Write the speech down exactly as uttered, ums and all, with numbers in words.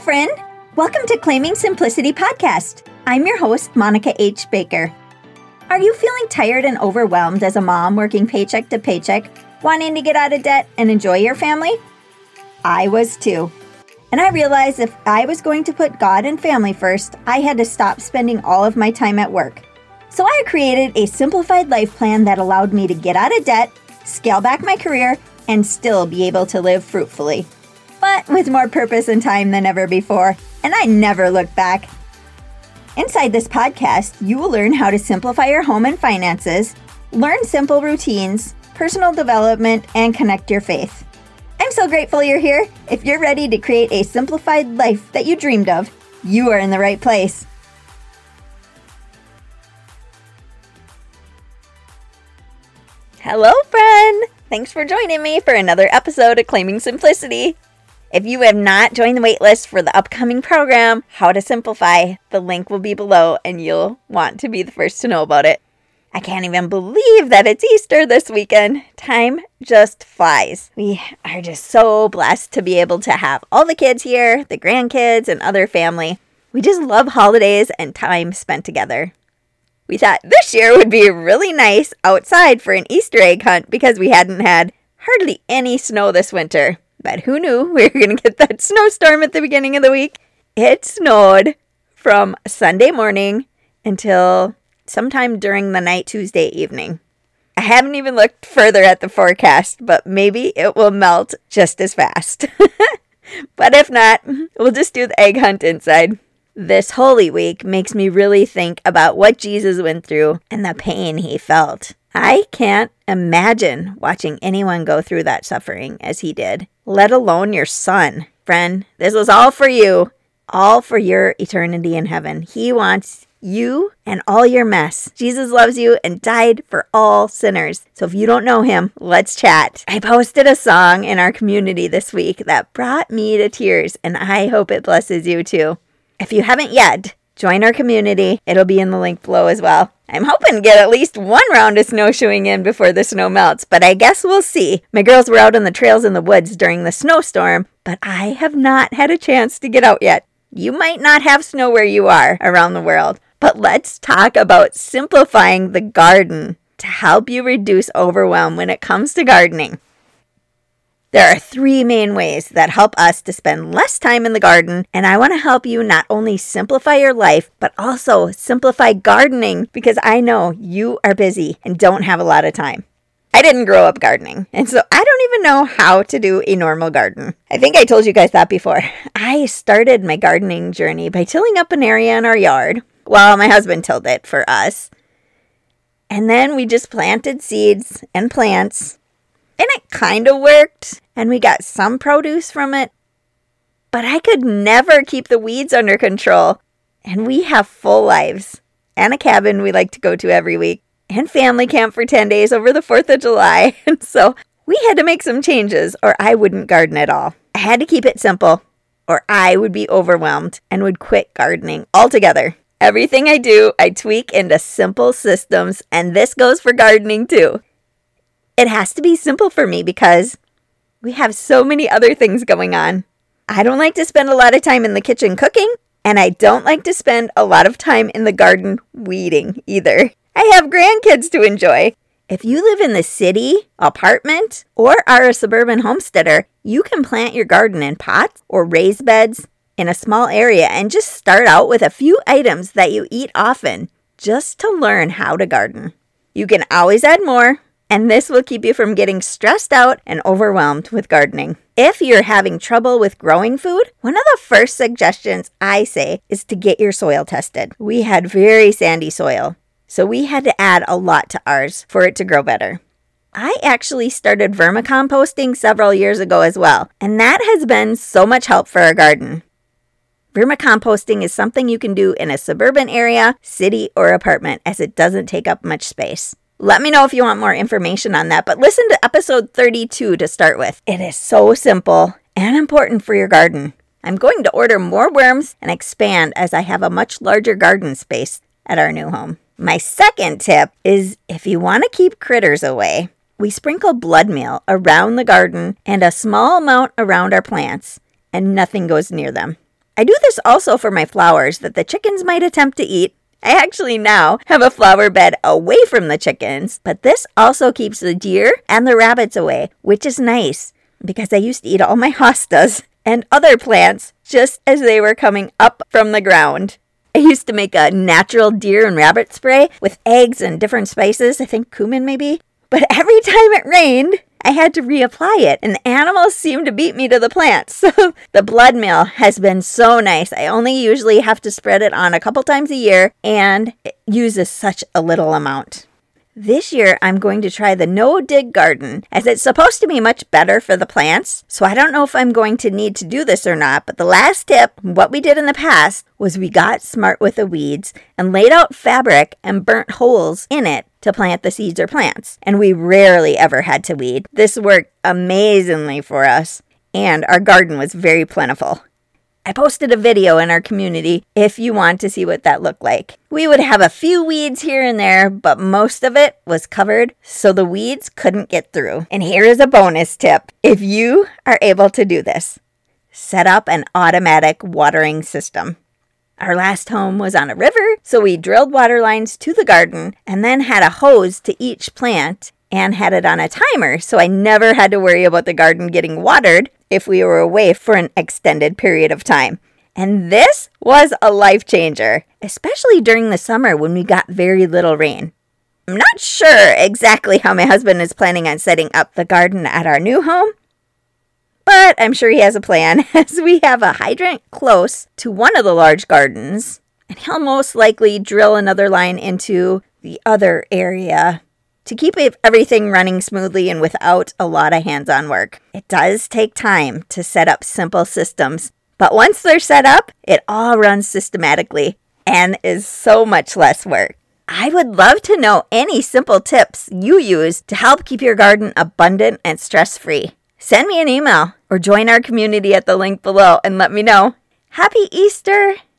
friend. Welcome to Claiming Simplicity Podcast. I'm your host, Monica H. Baker. Are you feeling tired and overwhelmed as a mom working paycheck to paycheck, wanting to get out of debt and enjoy your family? I was too. And I realized if I was going to put God and family first, I had to stop spending all of my time at work. So I created a simplified life plan that allowed me to get out of debt, scale back my career, and still be able to live fruitfully. But with more purpose and time than ever before, and I never looked back. Inside this podcast, you will learn how to simplify your home and finances, learn simple routines, personal development, and connect your faith. I'm so grateful you're here. If you're ready to create a simplified life that you dreamed of, you are in the right place. Hello, friend. Thanks for joining me for another episode of Claiming Simplicity. If you have not joined the waitlist for the upcoming program, How to Simplify, the link will be below and you'll want to be the first to know about it. I can't even believe that it's Easter this weekend. Time just flies. We are just so blessed to be able to have all the kids here, the grandkids, and other family. We just love holidays and time spent together. We thought this year would be really nice outside for an Easter egg hunt because we hadn't had hardly any snow this winter. But who knew we were going to get that snowstorm at the beginning of the week? It snowed from Sunday morning until sometime during the night Tuesday evening. I haven't even looked further at the forecast, but maybe it will melt just as fast. But if not, we'll just do the egg hunt inside. This Holy Week makes me really think about what Jesus went through and the pain he felt. I can't imagine watching anyone go through that suffering as he did, let alone your son. Friend, this was all for you, all for your eternity in heaven. He wants you and all your mess. Jesus loves you and died for all sinners. So if you don't know him, let's chat. I posted a song in our community this week that brought me to tears, and I hope it blesses you too. If you haven't yet, join our community. It'll be in the link below as well. I'm hoping to get at least one round of snowshoeing in before the snow melts, but I guess we'll see. My girls were out on the trails in the woods during the snowstorm, but I have not had a chance to get out yet. You might not have snow where you are around the world, but let's talk about simplifying the garden to help you reduce overwhelm when it comes to gardening. There are three main ways that help us to spend less time in the garden, and I want to help you not only simplify your life, but also simplify gardening because I know you are busy and don't have a lot of time. I didn't grow up gardening, and so I don't even know how to do a normal garden. I think I told you guys that before. I started my gardening journey by tilling up an area in our yard. Well, my husband tilled it for us. And then we just planted seeds and plants. And it kind of worked, and we got some produce from it. But I could never keep the weeds under control. And we have full lives. And a cabin we like to go to every week. And family camp for ten days over the fourth of July. And so we had to make some changes, or I wouldn't garden at all. I had to keep it simple, or I would be overwhelmed and would quit gardening altogether. Everything I do, I tweak into simple systems, and this goes for gardening too. It has to be simple for me because we have so many other things going on. I don't like to spend a lot of time in the kitchen cooking, and I don't like to spend a lot of time in the garden weeding either. I have grandkids to enjoy. If you live in the city, apartment, or are a suburban homesteader, you can plant your garden in pots or raised beds in a small area and just start out with a few items that you eat often just to learn how to garden. You can always add more, and this will keep you from getting stressed out and overwhelmed with gardening. If you're having trouble with growing food, one of the first suggestions I say is to get your soil tested. We had very sandy soil, so we had to add a lot to ours for it to grow better. I actually started vermicomposting several years ago as well, and that has been so much help for our garden. Vermicomposting is something you can do in a suburban area, city, or apartment as it doesn't take up much space. Let me know if you want more information on that, but listen to episode thirty-two to start with. It is so simple and important for your garden. I'm going to order more worms and expand as I have a much larger garden space at our new home. My second tip is if you want to keep critters away, we sprinkle blood meal around the garden and a small amount around our plants, and nothing goes near them. I do this also for my flowers that the chickens might attempt to eat. I actually now have a flower bed away from the chickens, but this also keeps the deer and the rabbits away, which is nice because I used to eat all my hostas and other plants just as they were coming up from the ground. I used to make a natural deer and rabbit spray with eggs and different spices, I think cumin maybe. But every time it rained, I had to reapply it, and the animals seemed to beat me to the plants. So the blood meal has been so nice. I only usually have to spread it on a couple times a year, and it uses such a little amount. This year, I'm going to try the no-dig garden, as it's supposed to be much better for the plants. So I don't know if I'm going to need to do this or not, but the last tip, what we did in the past, was we got smart with the weeds and laid out fabric and burnt holes in it to plant the seeds or plants. And we rarely ever had to weed. This worked amazingly for us, and our garden was very plentiful. I posted a video in our community if you want to see what that looked like. We would have a few weeds here and there, but most of it was covered so the weeds couldn't get through. And here is a bonus tip. If you are able to do this, set up an automatic watering system. Our last home was on a river, so we drilled water lines to the garden and then had a hose to each plant and had it on a timer, so I never had to worry about the garden getting watered if we were away for an extended period of time. And this was a life changer, especially during the summer when we got very little rain. I'm not sure exactly how my husband is planning on setting up the garden at our new home, but I'm sure he has a plan, as we have a hydrant close to one of the large gardens, and he'll most likely drill another line into the other area to keep everything running smoothly and without a lot of hands-on work. It does take time to set up simple systems, but once they're set up, it all runs systematically and is so much less work. I would love to know any simple tips you use to help keep your garden abundant and stress-free. Send me an email or join our community at the link below and let me know. Happy Easter!